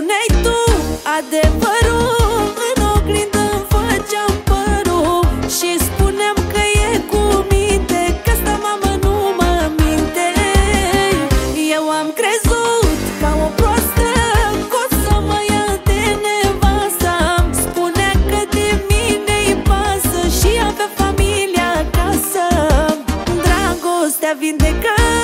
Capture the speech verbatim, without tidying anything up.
spuneai tu adevărul, în oglindă îmi făceam părul și spuneam că e cu minte, că asta mamă nu mă minte. Eu am crezut ca o proastă că o să mă ia de nevasta. Spunea că de mine-i pasă și avea familia acasă. Dragostea vindecă